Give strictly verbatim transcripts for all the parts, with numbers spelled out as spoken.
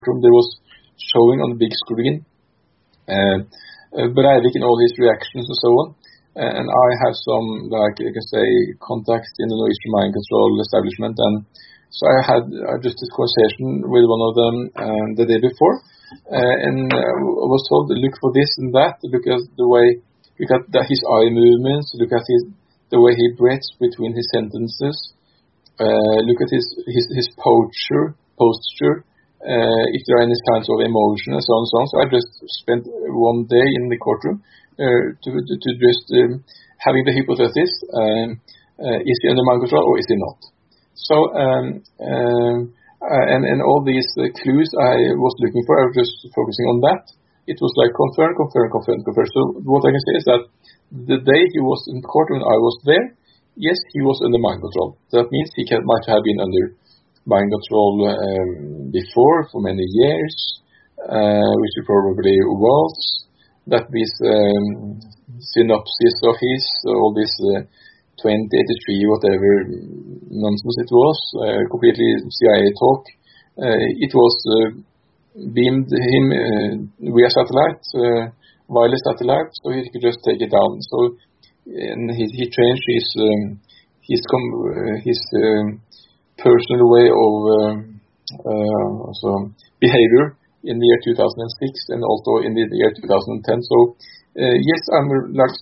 courtroom. There was showing on the big screen uh, uh, Breivik and all his reactions and so on. Uh, and I have some, like you can say, contacts in the Norwegian mind control establishment, and so I had uh, just a conversation with one of them um, the day before, uh, and uh, I was told, look for this and that, look at the way, look at the, his eye movements, look at his the way he breathes between his sentences, uh, look at his his, his posture, posture, uh, if there are any signs of emotion and so on and so on. So I just spent one day in the courtroom uh, to, to to just um, having the hypothesis: um, uh, is he under mind control or is he not? So um, um, uh, and and all these uh, clues I was looking for, I was just focusing on that. It was like confirm, confirm, confirm, confirm. So what I can say is that the day he was in court when I was there, yes, he was under mind control. That means he can, might have been under mind control um, before for many years, uh, which he probably was. That this um, synopsis of his, all this uh, twenty eighty-three, whatever nonsense it was, uh, completely C I A talk, uh, it was uh, beamed him uh, via satellite, uh, wireless satellite, so he could just take it down. So, and he he changed his um, his com uh, his um, personal way of um, uh, so behavior in the year two thousand six and also in the year two thousand ten. So, uh, yes, I'm like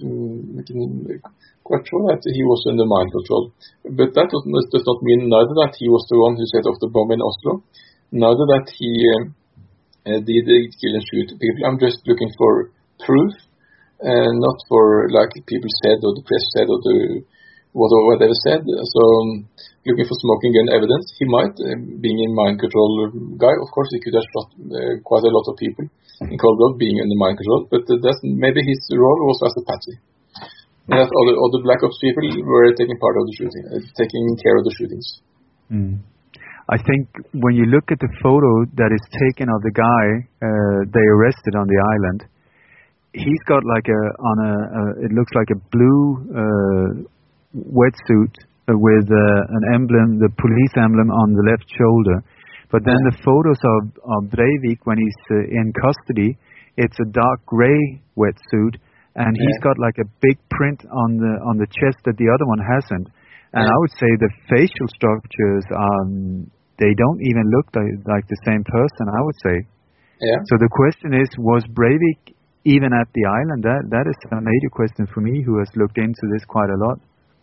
quite sure that he was under mind control, but that does not, does not mean neither that he was the one who set off the bomb in Oslo, neither that he um, uh, did uh, kill and shoot people. I'm just looking for proof, and not for like people said or the press said or the whatever whatever said. So um, looking for smoking gun evidence. He might, uh, being in mind control guy, of course he could have shot uh, quite a lot of people in cold blood, being under mind control. But uh, that's maybe his role was as a patsy. And that other other Black Ops people were taking part of the shooting, uh, taking care of the shootings. Mm. I think when you look at the photo that is taken of the guy uh, they arrested on the island, he's got like a on a, a it looks like a blue uh, wetsuit uh, with uh, an emblem, the police emblem on the left shoulder. But then yeah. the photos of, of Breivik when he's uh, in custody, it's a dark gray wetsuit, and yeah. he's got like a big print on the on the chest that the other one hasn't. And yeah. I would say the facial structures, um, they don't even look like, like the same person, I would say. Yeah. So the question is, was Breivik even at the island? That that is a major question for me, who has looked into this quite a lot.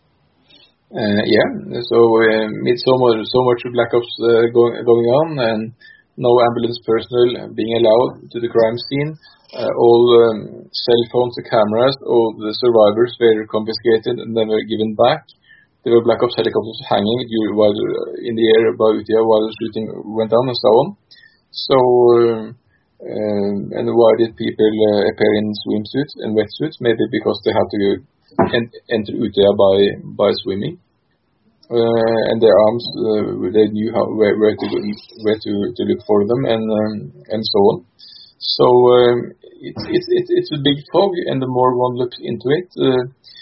Uh, yeah, so um, it's so much, so much Black Ops uh, going going on, and no ambulance personnel being allowed to the crime scene. Uh, all um, cell phones and cameras, all the survivors were confiscated and then were given back. There were Black Ops helicopters hanging while in the air above Utøya while the shooting went on, and so on. So, uh, um, and why did people uh, appear in swimsuits and wetsuits? Maybe because they had to en- enter Utøya by by swimming, uh, and their arms uh, they knew how where, where to where to, to look for them, and um, and so on. So um, it's it's it's it's a big fog, and the more one looks into it. Uh,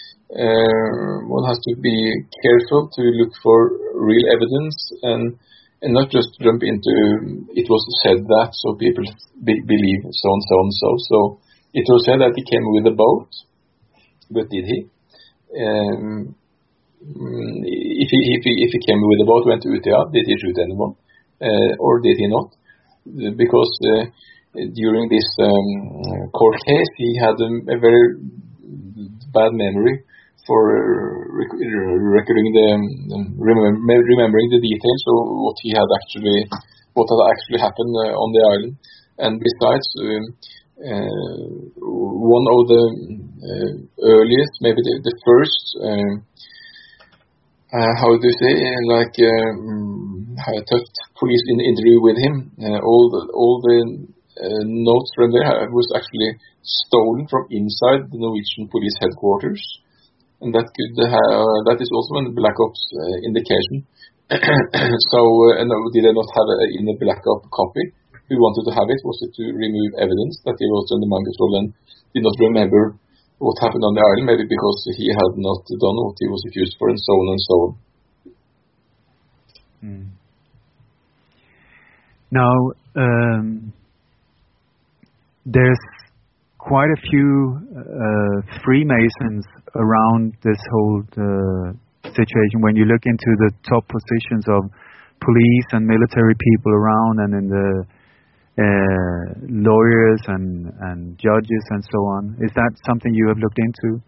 Uh, one has to be careful to look for real evidence and and not just jump into it was said that, so people be, believe so and so and so. So it was said that he came with a boat, but did he? Um, if he if he if he came with a boat, went to Utøya, did he shoot anyone, uh, or did he not? Because uh, during this um, court case, he had a, a very bad memory for rec- recording the um, remember, remembering the details of what he had actually what had actually happened uh, on the island. And besides, um, uh, one of the uh, earliest, maybe the, the first, um, uh, how do you say, like um, I took police in the interview with him. Uh, all the all the uh, notes from there was actually stolen from inside the Norwegian police headquarters. And that could uh, that is also a Black Ops uh, indication. So, uh, and did they not have it in a Black Ops copy? Who wanted to have it? Was it to remove evidence that he was under mind control and did not remember what happened on the island? Maybe because he had not done what he was accused for, and so on and so on. Mm. Now, um, there's quite a few uh, Freemasons around this whole uh, situation. When you look into the top positions of police and military people around, and in the uh, lawyers and, and judges and so on, is that something you have looked into?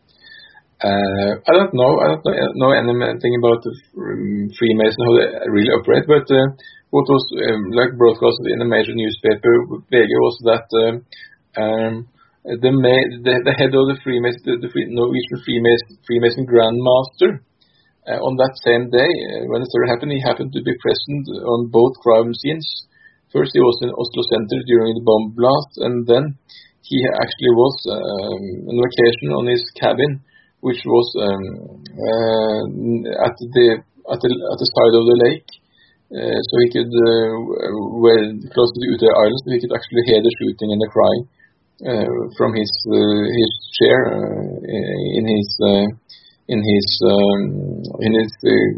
Uh, I don't know. I don't know anything about the Freemason, how they really operate. But uh, what was um, like broadcast in a major newspaper, V G, was that um, um, the, ma- the the head of the Freemason, the, the Free- Norwegian Freemason, Freemason Grandmaster, uh, on that same day uh, when the story happened, he happened to be present on both crime scenes. First, he was in Oslo Center during the bomb blast, and then he actually was um, on vacation on his cabin, which was um, uh, at the at the at the side of the lake, uh, so he could uh, well close to the Utøya Islands, so he could actually hear the shooting and the crying uh, from his uh, his chair uh, in his uh, in his um, in his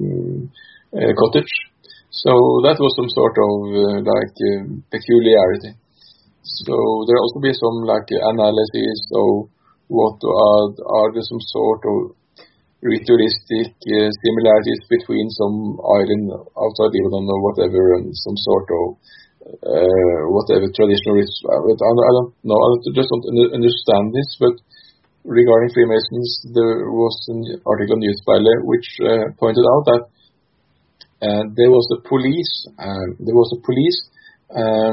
uh, uh, cottage. So that was some sort of uh, like uh, peculiarity. So there also be some like analysis of what are, are there some sort of ritualistic uh, similarities between some island outside Lebanon or whatever, and some sort of uh, whatever traditional ritual. I don't, I don't know, I just don't understand this, but regarding Freemasons, there was an article on Newsfile which uh, pointed out that uh, there was a police, uh, there was a police Um,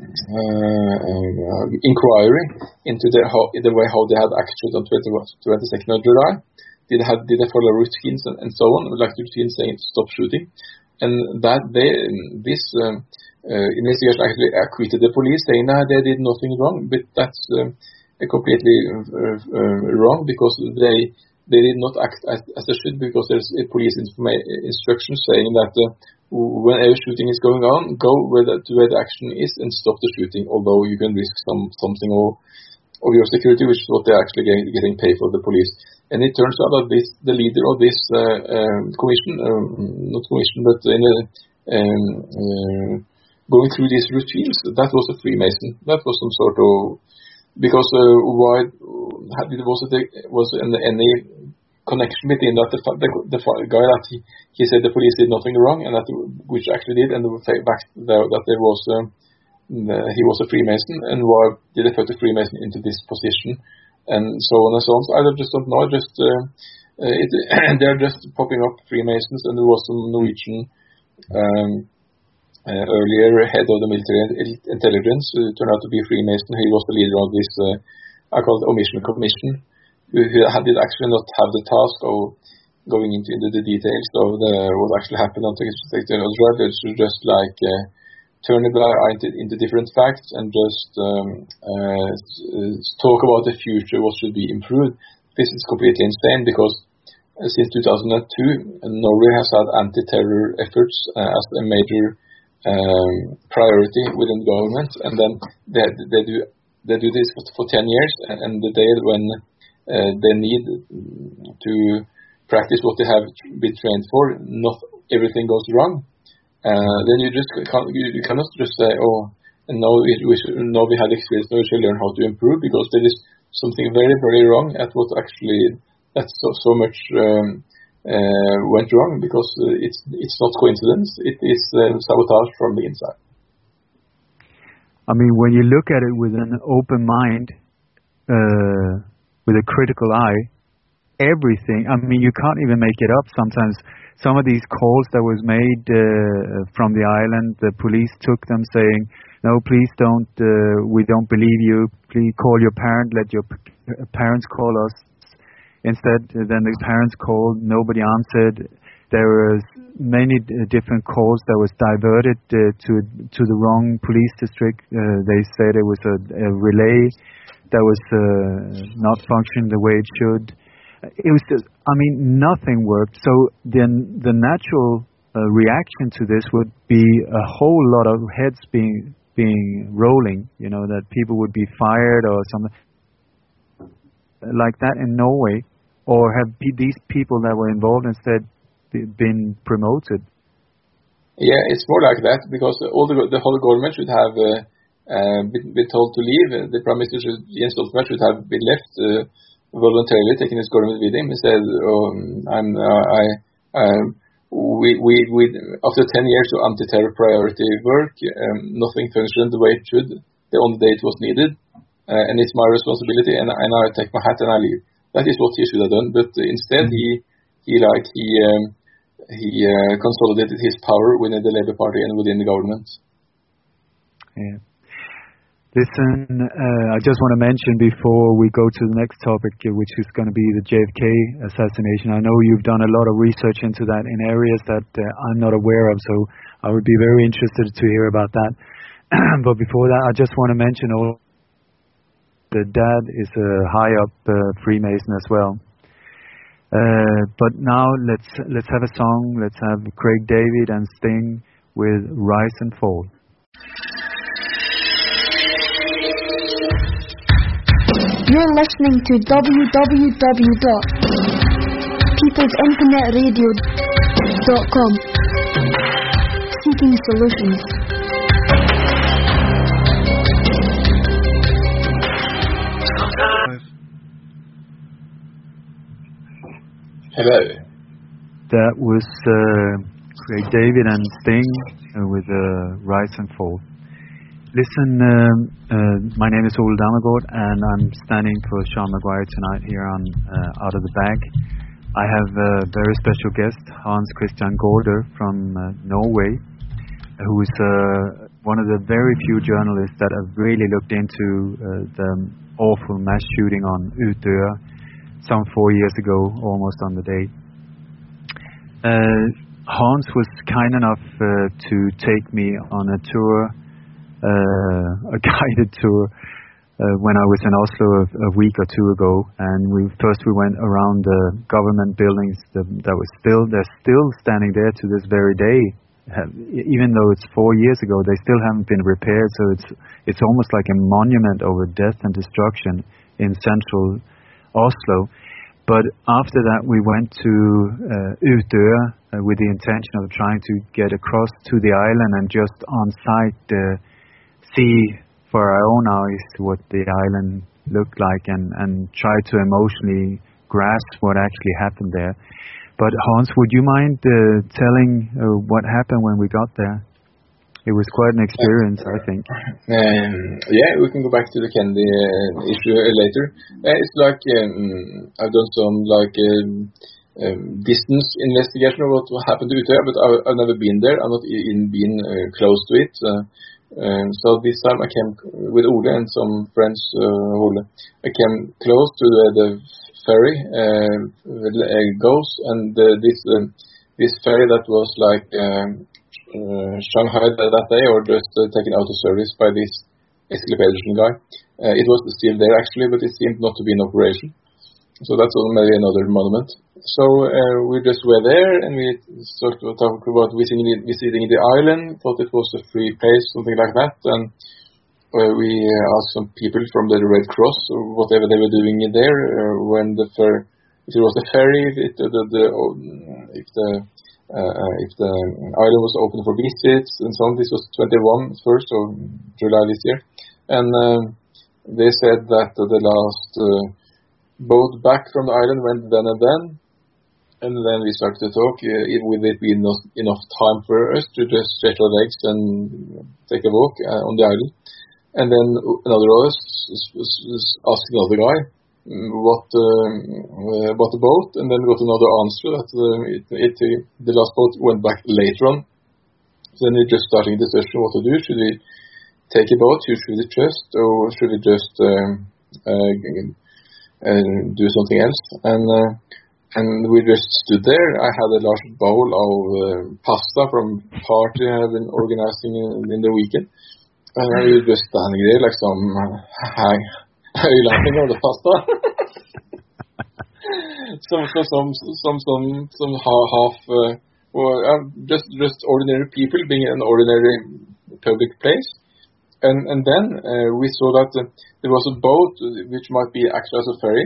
uh, uh, inquiry into the, how, the way how they had acted on twenty-second of July. Did have did they follow routines and, and so on, like the routine saying stop shooting, and that they this um, uh, investigation actually acquitted the police, saying that they did nothing wrong. But that's um, completely uh, uh, wrong, because they they did not act as, as they should, because there's a police informa- instruction saying that uh, whenever shooting is going on, go where the, to where the action is and stop the shooting, although you can risk some something of, of your security, which is what they're actually getting, getting paid for, the police. And it turns out that this, the leader of this uh, um, commission, um, not commission, but in a, um, uh, going through these routines, that was a Freemason. That was some sort of, because uh, why was it was any connection between that the, the, the guy that he, he said the police did nothing wrong, and that which actually did, and the fact that, that there was um, the, he was a Freemason, and why did they put a Freemason into this position, and so on and so on. So I just don't know. Just uh, it, they're just popping up Freemasons, and there was some Norwegian um, uh, earlier head of the military intelligence who turned out to be a Freemason. He was the leader of this uh, I call it omission commission, who did actually not have the task of going into, into the details of the, what actually happened on twenty-second of July. It's just like uh, turn the eye into, into different facts and just um, uh, talk about the future, what should be improved. This is completely insane, because uh, since two thousand two, Norway has had anti-terror efforts uh, as a major um, priority within the government, and then they, they do they do this for, for ten years, and, and the day when Uh, they need to practice what they have been trained for, not everything goes wrong. Uh, then you just can't, you, you cannot just say, oh, and now we, we should, now we had experience, now we should learn how to improve, because there is something very, very wrong at what actually that so, so much um, uh, went wrong, because uh, it's it's not coincidence, it is uh, sabotage from the inside. I mean, when you look at it with an open mind, uh, with a critical eye, everything, I mean, you can't even make it up sometimes. Some of these calls that was made uh, from the island, the police took them saying, no, please don't, uh, we don't believe you, please call your parent, let your p- parents call us. Instead, then the parents called, nobody answered. There was many d- different calls that was diverted uh, to to the wrong police district. Uh, they said it was a, a relay that was uh, not functioning the way it should. It was just, I mean, nothing worked. So then the natural uh, reaction to this would be a whole lot of heads being being rolling, you know, that people would be fired or something like that in Norway, or have p- these people that were involved instead b- been promoted? Yeah, it's more like that, because all the the whole government should have uh, uh, been, been told to leave. The Prime Minister should, Jens Stoltenberg, should have been left uh, voluntarily, taking his government with him. He said, um, "I'm uh, I um, we we we after ten years of anti-terror priority work, um, nothing functioned the way it should. The only day it was needed, uh, and it's my responsibility. And, and I take my hat and I leave." That is what he should have done. But instead, he he like he. Um, He uh, consolidated his power within the Labour Party and within the government. Yeah. Listen, uh, I just want to mention before we go to the next topic, uh, which is going to be the J F K assassination. I know you've done a lot of research into that in areas that uh, I'm not aware of, so I would be very interested to hear about that. But before that, I just want to mention all the dad is a high up uh, Freemason as well. Uh, but now let's let's have a song. Let's have Craig David and Sting with Rise and Fall. You're listening to w w w dot peoples internet radio dot com. Seeking solutions. Hello. That was uh, Craig David and Sting uh, with uh, Rise and Fall. Listen, um, uh, my name is Ole Dammergaard, and I'm standing for Sean Maguire tonight here on uh, Out of the Bag. I have a very special guest, Hans Christian Gaarder from uh, Norway, who is uh, one of the very few journalists that have really looked into uh, the awful mass shooting on Utøya some four years ago, almost on the day. Uh, Hans was kind enough uh, to take me on a tour, uh, a guided tour, uh, when I was in Oslo a, a week or two ago. And we first we went around the government buildings that, that was still they're still standing there to this very day. Have, even though it's four years ago, they still haven't been repaired. So it's it's almost like a monument over death and destruction in central Oslo. But after that, we went to uh, Utøya uh, with the intention of trying to get across to the island and just on site uh, see for our own eyes what the island looked like, and, and try to emotionally grasp what actually happened there. But Hans, would you mind uh, telling uh, what happened when we got there? It was quite an experience, I think. Um, yeah, we can go back to the Kennedy uh, issue uh, later. Uh, it's like um, I've done some like um, um, distance investigation of what happened to Utøya, but I, I've never been there. I've not even been uh, close to it. Uh, um, so this time I came with Ole and some friends. Uh, Ole. I came close to the, the ferry uh, uh, goes, and uh, this uh, this ferry that was like. Um, Uh, Shanghai that day, or just uh, taken out of service by this Eskil Pedersen guy. Uh, it was still there actually, but it seemed not to be in operation. So that's maybe another monument. So uh, we just were there, and we started to talk about visiting the, visiting the island. Thought it was a free place, something like that. And uh, we uh, asked some people from the Red Cross or whatever they were doing in there uh, when the fer- if it was the ferry, if it, the, the, if the Uh, if the island was open for visits and so on. This was twenty-one, first of July this year. And uh, they said that uh, the last uh, boat back from the island went then and then. And then we started to talk, uh, will it be enough, enough time for us to just stretch our legs and take a walk uh, on the island. And then another of us asked another guy, what uh, uh, about the boat, and then got another answer that uh, it, it, uh, the last boat went back later on. So then we're just starting a discussion what to do. Should we take a boat? Who should we trust, or should we just um, uh, uh, do something else? And uh, and we just stood there. I had a large bowl of uh, pasta from party I've been organizing in, in the weekend, and we were just standing there like some hang. Are you laughing on the pasta? some, some, some, some, some, some half, uh, well, uh, just, just ordinary people being in an ordinary public place, and and then uh, we saw that uh, there was a boat which might be actually as a ferry,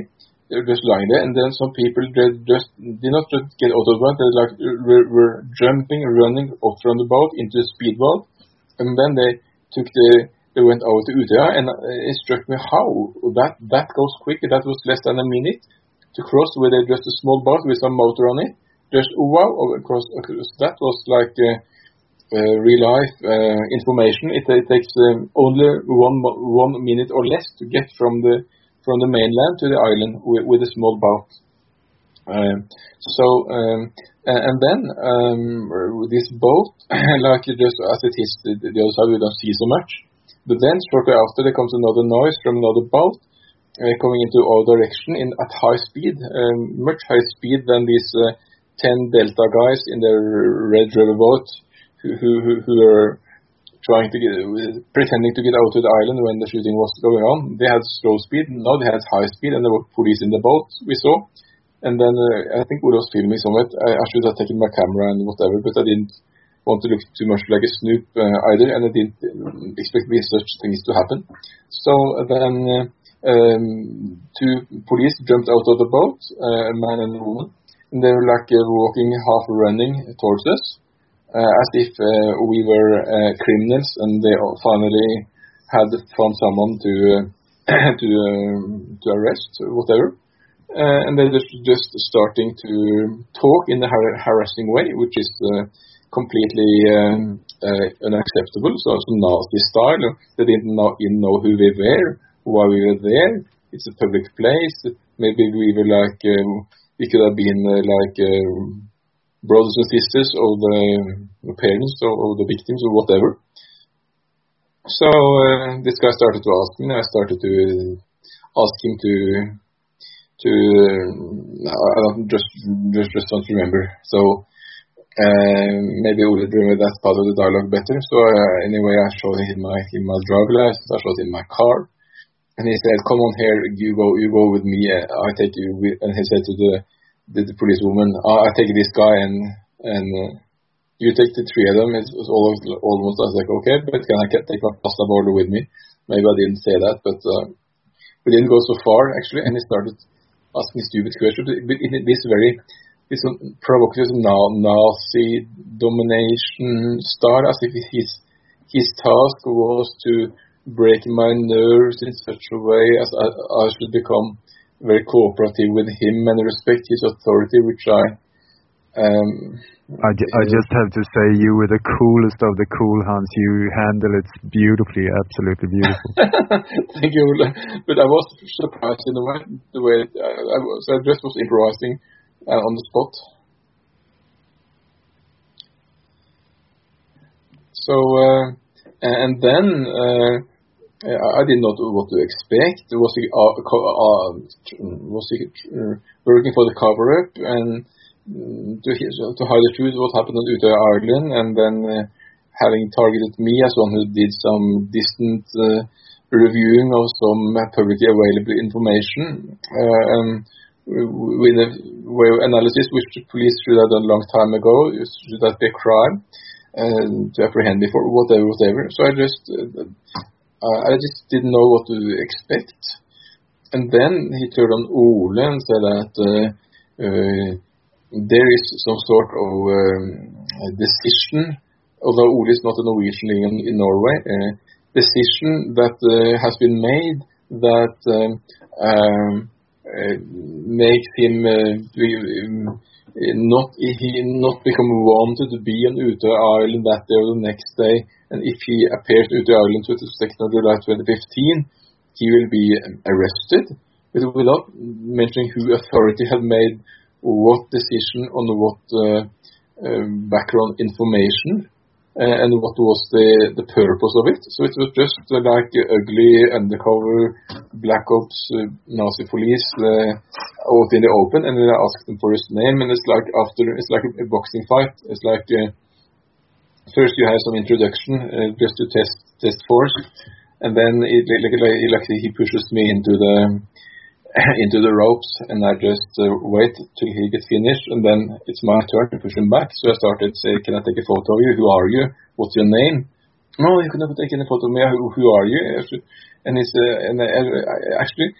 they were just lying there, and then some people did just did not just get out of the boat. They like were, were jumping, running off from the boat into the speedboat, and then they took the they went over to Utøya, and it struck me how that that goes quick. That was less than a minute to cross with a, just a small boat with some motor on it. Just wow, across, across. That was like uh, uh, real life uh, information. It, it takes um, only one one minute or less to get from the from the mainland to the island with, with a small boat. Um, so um, and then um, this boat, like just as it is the, the other side, we don't see so much. But then shortly after, there comes another noise from another boat uh, coming into our direction in at high speed, um, much higher speed than these uh, ten Delta guys in their Red River boat who who who, who are trying to get, pretending to get out to the island when the shooting was going on. They had slow speed, now they had high speed, and there were police in the boat, we saw. And then uh, I think Ole was filming some of it. I, I should have taken my camera and whatever, but I didn't want to look too much like a snoop uh, either, and I didn't expect me such things to happen. So then uh, um, two police jumped out of the boat, uh, a man and a woman, and they were like uh, walking, half running towards us. Uh, as if uh, we were uh, criminals, and they finally had found someone to uh, to um, to arrest or whatever, uh, and they just just starting to talk in a har- harassing way, which is uh, completely um, uh, unacceptable. So, so Nazi style. They didn't know, even know who we were, why we were there. It's a public place. Maybe we were like um, we could have been uh, like. Um, brothers and sisters of the, the parents or, or the victims or whatever. So uh, this guy started to ask me, and I started to ask him to to uh, I don't just just just don't remember. So uh, maybe Ole remember that part of the dialogue better. So uh, anyway, I showed him my him my driver license. I showed him my car, and he said, "Come on here, you go you go with me. Uh, I take you." With, and he said to the The, the policewoman, oh, I take this guy and and uh, you take the three of them. It was almost, almost I was like, okay, but can I take my pasta border with me? Maybe I didn't say that, but uh, we didn't go so far actually. And he started asking stupid questions. But in this very this provocative Nazi domination style, as if his his task was to break my nerves in such a way as I, I should become very cooperative with him and respect his authority, which I um I, ju- I just have to say, you were the coolest of the cool, Hans. You handle it beautifully, absolutely beautiful. Thank you. But I was surprised in the way the way I, I, was, I just was improvising uh, on the spot. So uh, and then uh, I did not know what to expect. Was he uh, uh, was he uh, working for the cover-up and to to hide the truth what happened on Utøya Island, and then uh, having targeted me as one who did some distant uh, reviewing of some publicly available information uh, um, with a way of analysis which the police should have done a long time ago. Should that be a crime uh, to apprehend me for whatever, whatever. So I just. Uh, Uh, I just didn't know what to expect. And then he turned on Ole and said that uh, uh, there is some sort of um, decision, although Ole is not a Norwegian living in, in Norway, uh, decision that uh, has been made that um, um, uh, makes him uh, be, um, not he not become wanted to be on Utøya Island that day or the next day. And if he appears to the island twenty-second of July twenty fifteen, he will be arrested, but without mentioning who authority had made what decision on what uh, uh, background information uh, and what was the, the purpose of it. So it was just uh, like uh, ugly undercover black ops uh, Nazi police uh, out in the open, and then I asked them for his name, and it's like after it's like a, a boxing fight. It's like uh, first you have some introduction uh, just to test test force, and then it, like, like, like he pushes me into the into the ropes, and I just uh, wait till he gets finished, and then it's my turn to push him back. So I started to say, "Can I take a photo of you? Who are you? What's your name?" "No, you cannot take any photo of me. Who, who are you?" And it's uh, and I, I, actually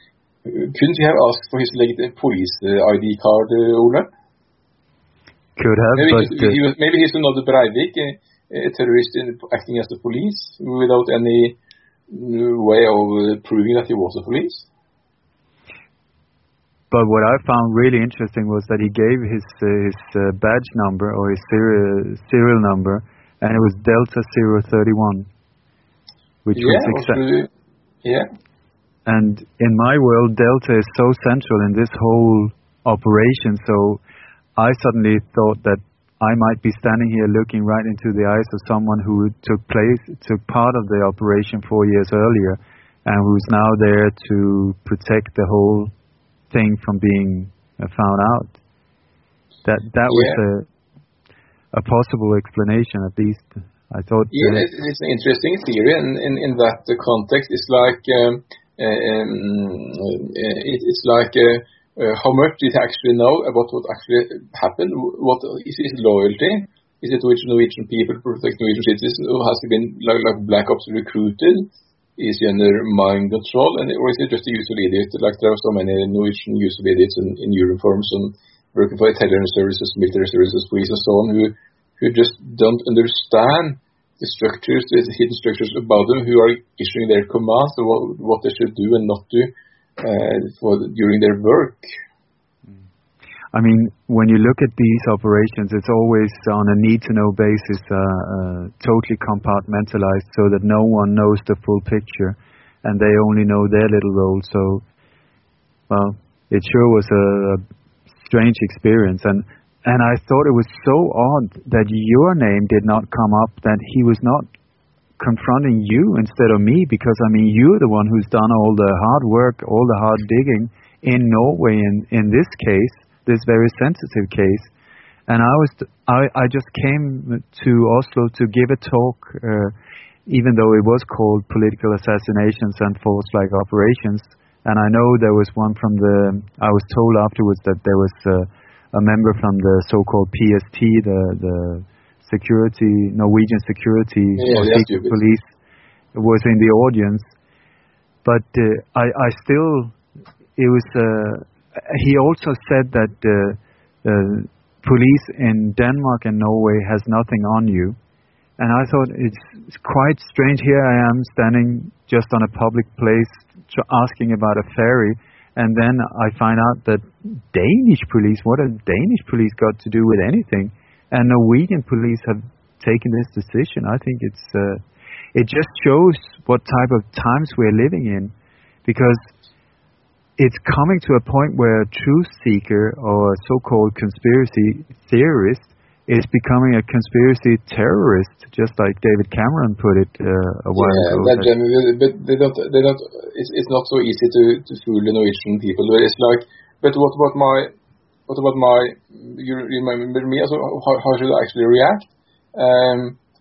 couldn't you have asked for his like, police uh, I D card, uh, Ole? Could have, maybe but... He's, he was, maybe he's another Breivik, a, a terrorist in, acting as the police, without any way of uh, proving that he was the police. But what I found really interesting was that he gave his uh, his uh, badge number or his serial, serial number, and it was Delta zero thirty-one, which yeah, was exactly... Yeah. And in my world, Delta is so central in this whole operation, so I suddenly thought that I might be standing here looking right into the eyes of someone who took place, took part of the operation four years earlier, and who's now there to protect the whole thing from being uh, found out. That that yeah. was a, a possible explanation, at least. I thought. Yeah, uh, it's, it's an interesting theory, and in, in that the context, it's like um, uh, um, it, it's like. Uh, Uh, how much did he actually know about what actually happened? What is his loyalty? Is it which Norwegian people protect Norwegian citizens? Or has he been like, like Black Ops recruited? Is he under mind control? And or is he just a useful idiot? Like there are so many Norwegian useful idiots in, in uniforms and working for intelligence services, military services, police, and so on, who who just don't understand the structures, the hidden structures about them, who are issuing their commands, or what, what they should do and not do. Uh, for the, during their work. I mean, when you look at these operations, it's always on a need-to-know basis, uh, uh, totally compartmentalized, so that no one knows the full picture, and they only know their little role. So, well, it sure was a, a strange experience, and and I thought it was so odd that your name did not come up, that he was not confronting you instead of me, because I mean you're the one who's done all the hard work, all the hard digging in Norway in, in this case, this very sensitive case. And I was I, I just came to Oslo to give a talk, uh, even though it was called Political Assassinations and Force-like Operations. And I know there was one from the, I was told afterwards that there was uh, a member from the so-called P S T, the the security, Norwegian security yeah, or secret police, was in the audience. But uh, I, I still, it was, uh, he also said that uh, uh, police in Denmark and Norway has nothing on you. And I thought it's, it's quite strange. Here I am standing just on a public place asking about a ferry, and then I find out that Danish police, what has Danish police got to do with anything? And Norwegian police have taken this decision. I think it's uh, it just shows what type of times we're living in, because it's coming to a point where a truth seeker or a so-called conspiracy theorist is becoming a conspiracy terrorist, just like David Cameron put it uh, a while yeah, ago. That generally, but they don't, they don't. It's, it's not so easy to, to fool the Norwegian people. It's like, but what about my? What about my, you remember me, also, how, how should I actually react? Um,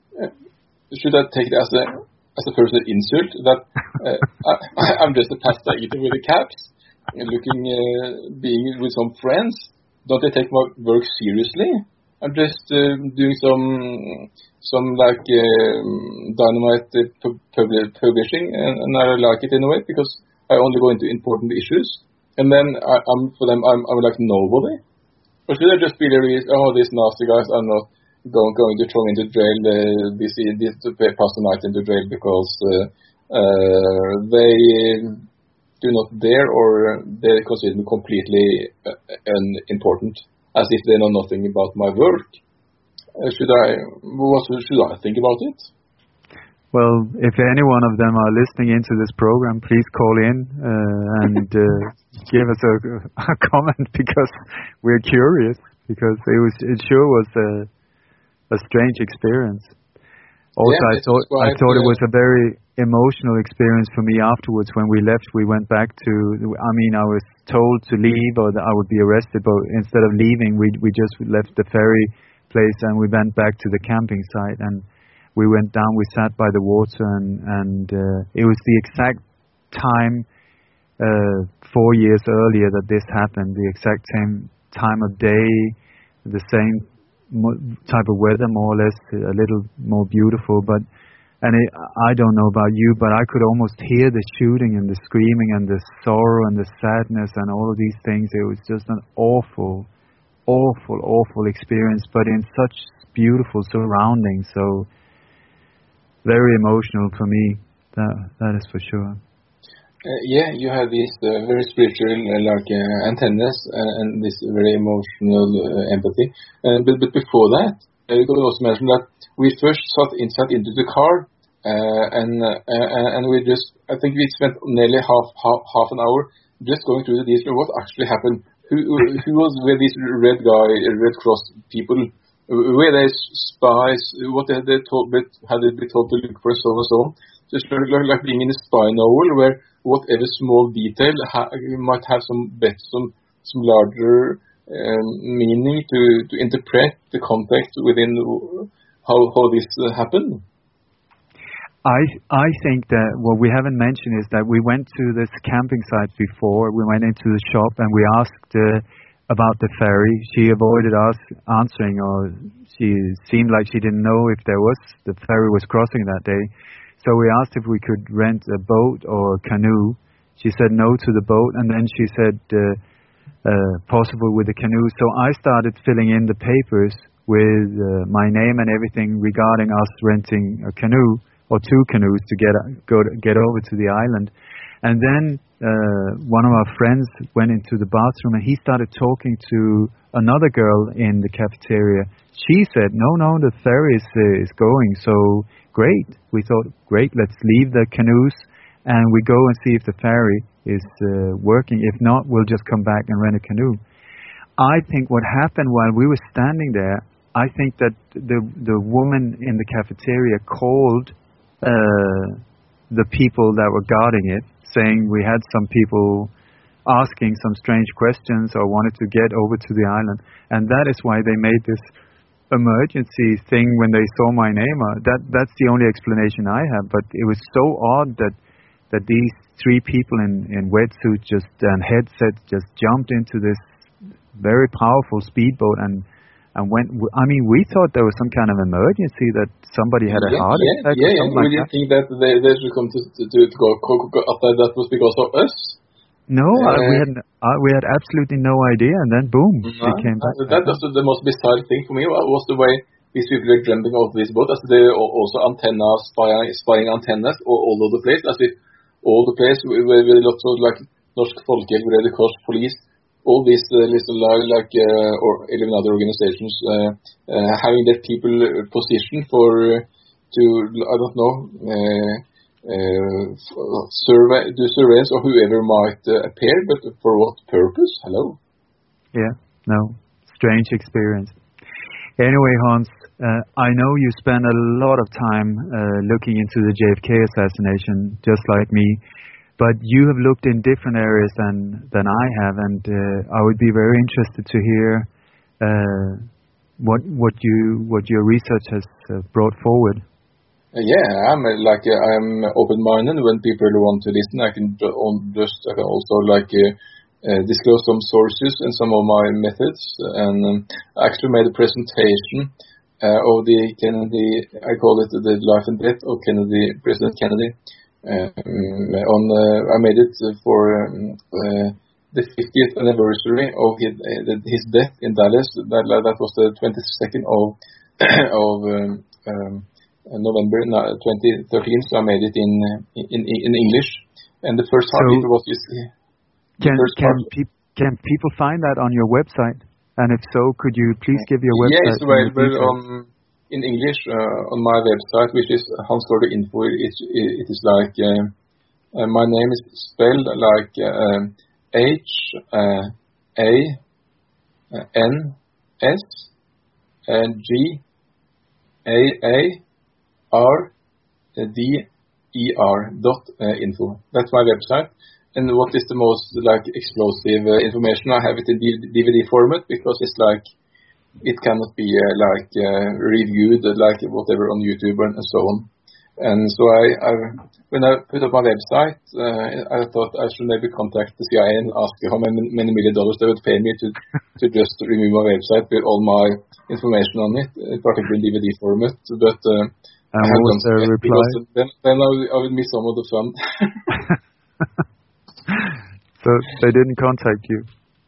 should I take it as a as a personal insult that uh, I, I'm just a pasta eater with the caps, looking, uh, being with some friends? Don't they take my work seriously? I'm just uh, doing some, some like um, dynamite uh, pub- pub- publishing, and, and I like it in a way, because I only go into important issues. And then I, I'm for them, I'm, I'm like nobody. Or should I just be there? Oh, these nasty guys are not going going to throw into jail. Uh, this this to pass the night into jail because uh, uh, they do not dare, or they consider me completely uh, unimportant, as if they know nothing about my work. Uh, should I? What should I think about it? Well, if any one of them are listening into this program, please call in uh, and uh, give us a, a comment, because we're curious. Because it was, it sure was a, a strange experience. Also, yeah, I thought quite, I thought uh, it was a very emotional experience for me afterwards. When we left, we went back to. I mean, I was told to leave or that I would be arrested, but instead of leaving, we we just left the ferry place and we went back to the camping site. And we went down, we sat by the water, and, and uh, it was the exact time uh, four years earlier that this happened, the exact same time of day, the same mo- type of weather, more or less, a little more beautiful. But And it, I don't know about you, but I could almost hear the shooting and the screaming and the sorrow and the sadness and all of these things. It was just an awful, awful, awful experience, but in such beautiful surroundings. So very emotional for me. That that is for sure. Uh, yeah, you have these uh, very spiritual uh, like uh, antennas uh, and this very emotional uh, empathy. Uh, but but before that, uh, you could also mention that we first sat inside into the car. Uh, and uh, and we just, I think we spent nearly half half, half an hour just going through the details of what actually happened. Who who was were these red guy, Red Cross people? Were they spies? What had they told? Had they been told to look for? So and so on. Just like, like being in a spy novel, where whatever small detail ha- might have some bet, some some larger um, meaning to to interpret the context within how how this uh, happened. I I think that what we haven't mentioned is that we went to this camping site before. We went into the shop and we asked uh, about the ferry. She avoided us answering, or she seemed like she didn't know if there was the ferry was crossing that day. So we asked if we could rent a boat or a canoe. She said no to the boat, and then she said uh, uh, possible with the canoe. So I started filling in the papers with uh, my name and everything regarding us renting a canoe, or two canoes to get go to, get over to the island. And then uh, one of our friends went into the bathroom and he started talking to another girl in the cafeteria. She said, no, no, the ferry is, uh, is going, so great. We thought, great, let's leave the canoes and we go and see if the ferry is uh, working. If not, we'll just come back and rent a canoe. I think what happened while we were standing there, I think that the the woman in the cafeteria called Uh, the people that were guarding it, saying we had some people asking some strange questions or wanted to get over to the island, and that is why they made this emergency thing when they saw my name. Uh, that that's the only explanation I have. But it was so odd that that these three people in in wetsuits just and headsets just jumped into this very powerful speedboat and. And when I mean, we thought there was some kind of emergency, that somebody had a yeah, heart yeah, attack. Yeah, or yeah. something We like didn't that. think that they, they should come to to, to go, go, go up there. That was because of us. No, uh, uh, we had uh, we had absolutely no idea, and then boom, uh, they came back. Uh, that was the, the most bizarre thing for me. Was the way these people were jumping off this boat. As they also antennas, spying, spying antennas all, all over the place. As if all the place with, with lots of like Norsk Folkehjelp, Red Cross, police. All these uh, little like uh, or even other organizations uh, uh, having their people positioned for uh, to I don't know uh, uh, survey do surveillance or whoever might uh, appear, but for what purpose? Hello. Yeah, no, strange experience. Anyway, Hans, uh, I know you spent a lot of time uh, looking into the J F K assassination, just like me. But you have looked in different areas than than I have, and uh, I would be very interested to hear uh, what what you what your research has uh, brought forward. Uh, yeah, I'm uh, like uh, I'm open-minded. When people want to listen, I can just I can also like uh, uh, disclose some sources and some of my methods. And um, I actually made a presentation uh, of the Kennedy. I call it the life and death of Kennedy, President Kennedy. Um, on uh, I made it for um, uh, the fiftieth anniversary of his, uh, his death in Dallas. That that was the twenty-second of of um, um, November twenty thirteen. So I made it in in in English, and the first part so was just. Can can, pe- can people find that on your website? And if so, could you please give your website? Yeah, it's available on. In English uh, on my website, which is Hans Gaarder Info. It, it, it is like uh, uh, my name is spelled like uh, H uh, A uh, N S and G A A R D E R dot uh, info. That's my website. And what is the most like explosive uh, information? I have it in D V D format because it's like. It cannot be uh, like uh, reviewed uh, like whatever on YouTube and, and so on. And so I, I, when I put up my website, uh, I thought I should maybe contact the C I A and ask how many, many million dollars they would pay me to to just remove my website with all my information on it, particularly in D V D format. But uh, And what was their reply? Then, then I, would, I would miss some of the fun. So they didn't contact you?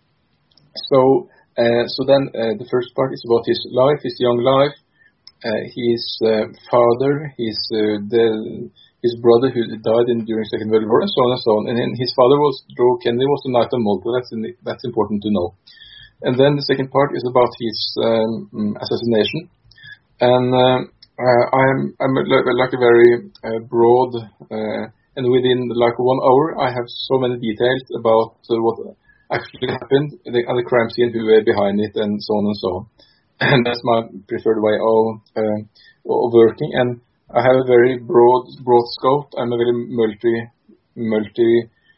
So, uh, so then uh, the first part is about his life, his young life, uh, his uh, father, his uh, the, his brother who died in, during Second World War, and so on and so on. And then his father was, Joe Kennedy was a Knight of Malta. That's in, that's important to know. And then the second part is about his um, assassination. And uh, uh, I'm I'm like a very uh, broad. Uh, And within like one hour, I have so many details about uh, what actually happened, the, and the crime scene, who were behind it, and so on and so on. And that's my preferred way of, uh, of working. And I have a very broad, broad scope. I'm a very multi, multi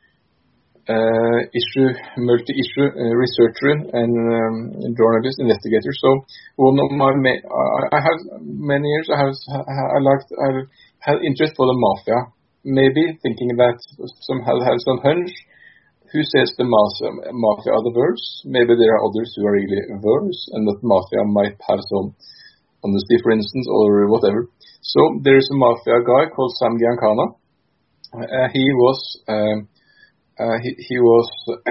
uh, issue, multi issue uh, researcher and um, journalist, investigator. So one of my, ma- I, I have many years. I have, I liked, I had interest for the mafia. Maybe thinking that somehow have some hunch. Who says the mafia, mafia are the worst? Maybe there are others who are really worse, and that mafia might have some honesty, for instance, or whatever. So there is a mafia guy called Sam Giancana. Uh, he was uh, uh, he, he was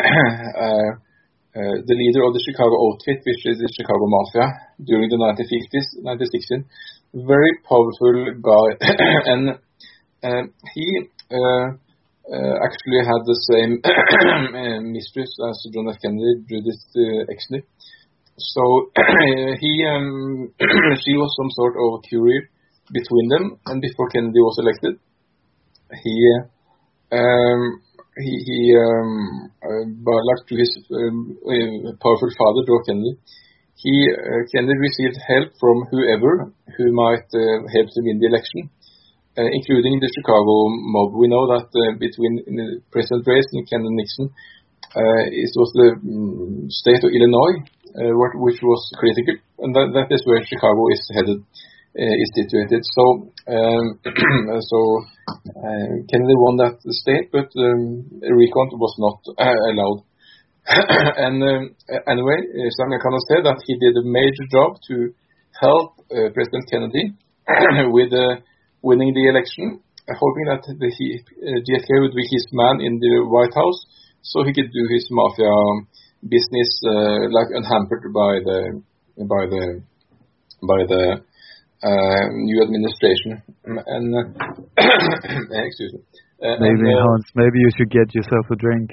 uh, uh, the leader of the Chicago Outfit, which is the Chicago Mafia during the nineteen fifties, nineteen sixteen. Very powerful guy, and Uh, he uh, uh, actually had the same uh, mistress as John F. Kennedy, Judith uh, Exley. So he, um, she was some sort of courier between them, and before Kennedy was elected, he, um, he, he, um, uh, by like to his um, uh, powerful father, Joe Kennedy, he uh, Kennedy received help from whoever who might uh, help to win the election. Uh, including the Chicago mob. We know that uh, between uh, President race and Kennedy Nixon, uh, it was the um, state of Illinois, uh, what, which was critical, and that, that is where Chicago is headed, uh, is situated. So, um, so uh, Kennedy won that state, but um, a recount was not uh, allowed. And um, anyway, uh, Sam Giancana said that he did a major job to help uh, President Kennedy with the uh, winning the election, uh, hoping that the, he, uh, J F K would be his man in the White House, so he could do his mafia business uh, like unhampered by the by the by the uh, new administration. And uh, excuse me. Uh, maybe and, uh, Hans, maybe you should get yourself a drink.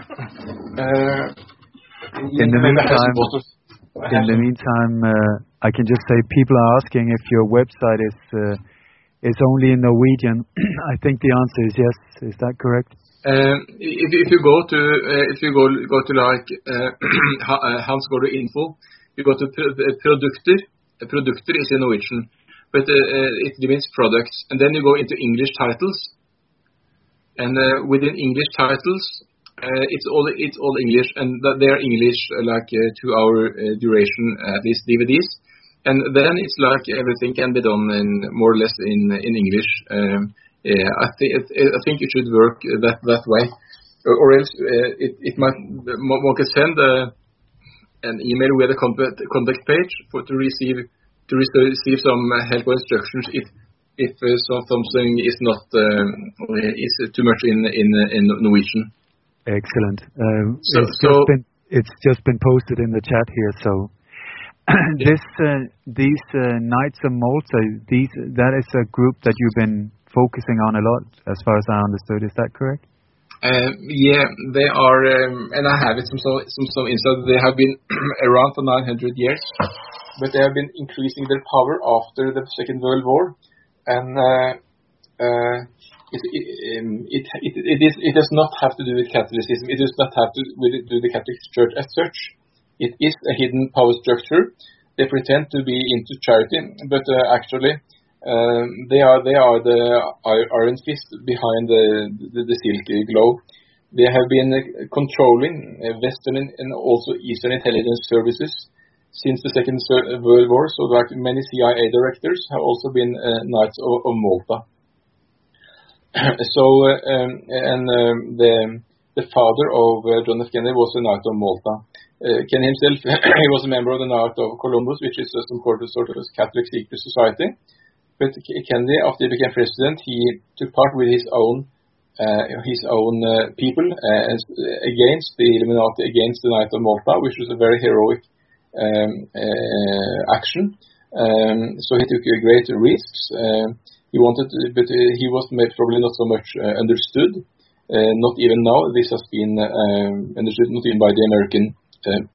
Uh, in the meantime, in the meantime, uh, I can just say people are asking if your website is. Uh, It's only in Norwegian. I think the answer is yes. Is that correct? Um, if, if you go to uh, if you go go to like uh, Hans går to info, you go to produkter. Produkter is in Norwegian, but uh, it means products. And then you go into English titles, and uh, within English titles, uh, it's all it's all English, and they are English uh, like uh, two hour uh, duration at least D V Ds. And then it's like everything can be done in more or less in in English. Um, yeah, I think I think it should work that that way, or, or else uh, it it might one can send a, an email with a contact contact page for to receive to receive some help or instructions if if uh, something is not um, is too much in in in Norwegian. Excellent. Um, so, it's so just been it's just been posted in the chat here, so. This uh, these uh, Knights of Malta, these that is a group that you've been focusing on a lot, as far as I understood. Is that correct? Uh, yeah, they are, um, and I have it some some some insight. They have been around for nine hundred years, but they have been increasing their power after the Second World War, and uh, uh, it it, um, it it it is it does not have to do with Catholicism. It does not have to with do the Catholic Church as such. It is a hidden power structure. They pretend to be into charity, but uh, actually um, they are they are the iron fist behind the the, the silky globe. They have been uh, controlling uh, Western and also Eastern intelligence services since the Second World War. So, like many C I A directors have also been uh, Knights of, of Malta. So, uh, um, and um, the the father of uh, John F. Kennedy was a Knight of Malta. Uh, Ken himself, he was a member of the Knight of Columbus, which is uh, some sort of, sort of Catholic secret society. but Kennedy, after he became president, he took part with his own uh, his own uh, people uh, against the Illuminati, against the Knights of Malta, which was a very heroic um, uh, action. Um, so he took uh, great risks. Uh, he wanted, to, but uh, he was probably not so much uh, understood. Uh, not even now. This has been um, understood not even by the American uh,